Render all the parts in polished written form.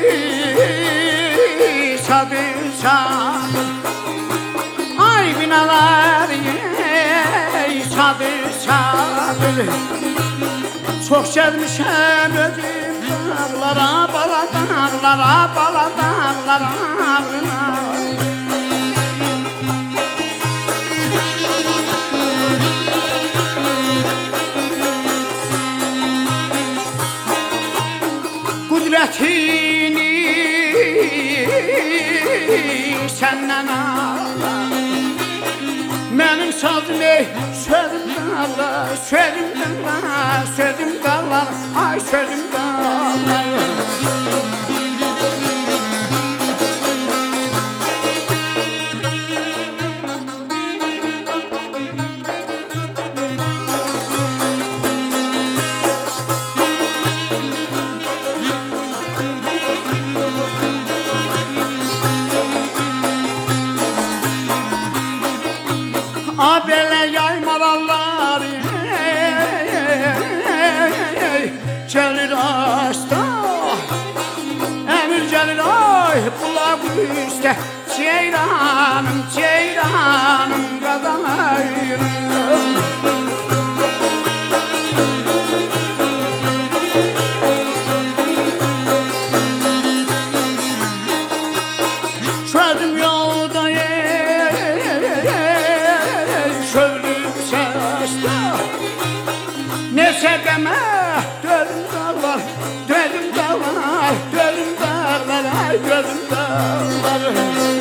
çadır çadır. Ay binalar çadır çadır. Çok gelmişem özüm dağlara, bala dağlara, bala dağlara. Kudretini senden Allah. Benim sazım ey, sözüm dağlar, sözüm dağlar, sözüm dağlar, ay sözüm dağlar. Abele yaymalarlar gelir hasta. Emir gelir ay bulak üstte. Ceyranım, ceyranım kazanayım. Çözdüm yolda ne sevdeme dönüm dağlar, dönüm dağlar, dönüm dağlar, ay dönüm dağlar.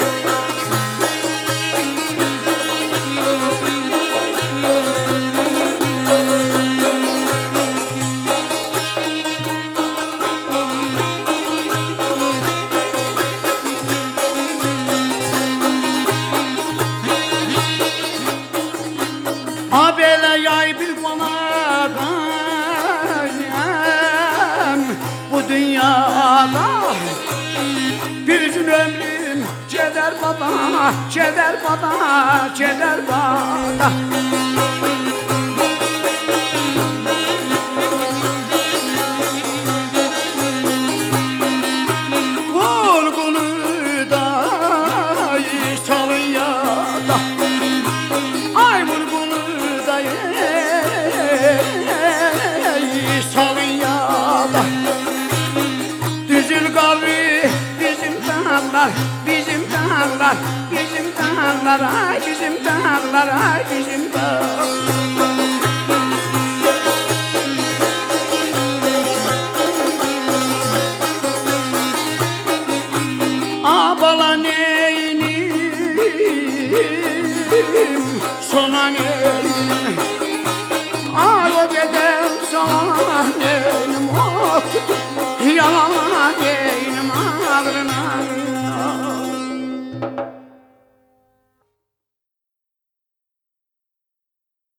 Abele yay bir konakım bu dünyada. Bir gün ömrüm ceder baba, ceder baba, ceder baba. Vurgunu da salın yada. Ay vurgunu salın yada. Düzül kabri bizim dağlar, bizim dağlar, bizim dağlar, ay bizim dağlar, ay bizim dağlar. Abala neynim, sona neynim. Ay o dedem sana neynim, oh, yalan neynim ağrına.